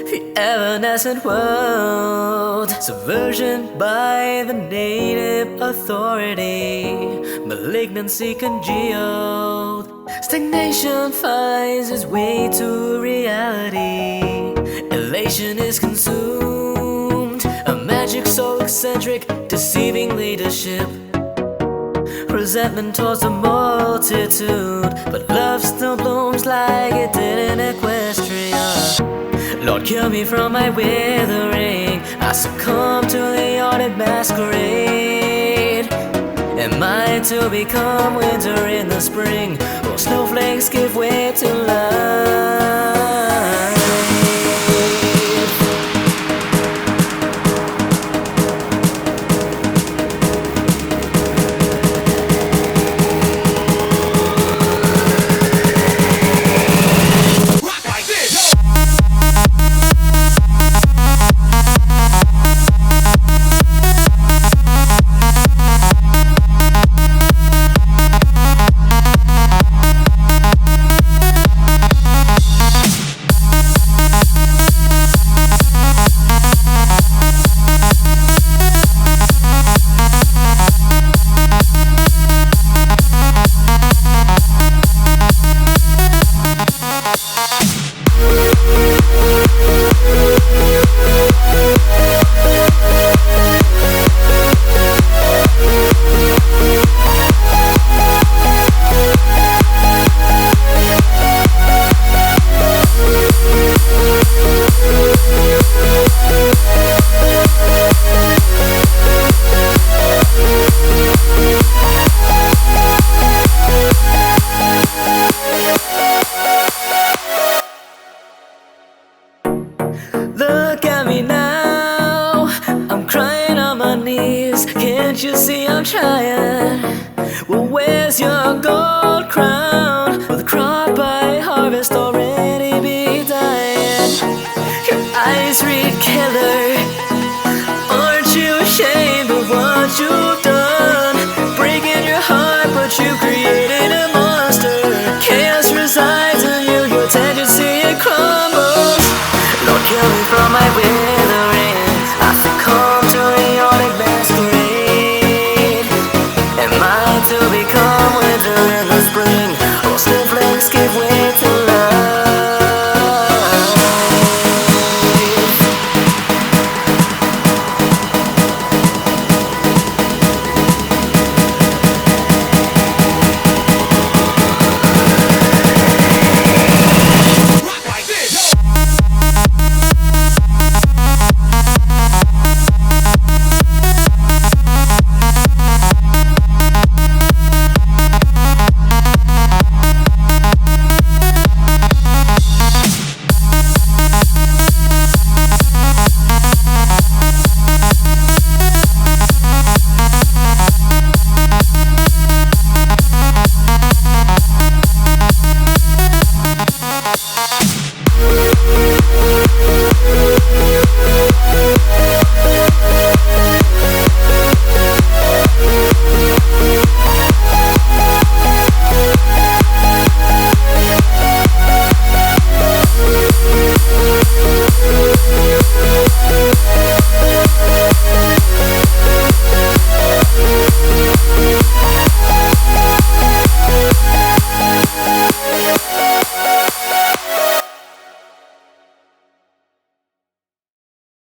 The evanescent world, subversion by the native authority, malignancy congealed, stagnation finds its way to reality, elation is consumed, a magic so eccentric, deceiving leadership, resentment towards the multitude, but love still blooms like it did in Equestria. Lord, cure me from my withering, I succumb to the audit masquerade. Am I to become winter in the spring, or snowflakes give way to life? Look at me now, I'm crying on my knees. Can't you see I'm trying? Well, where's your gold crown?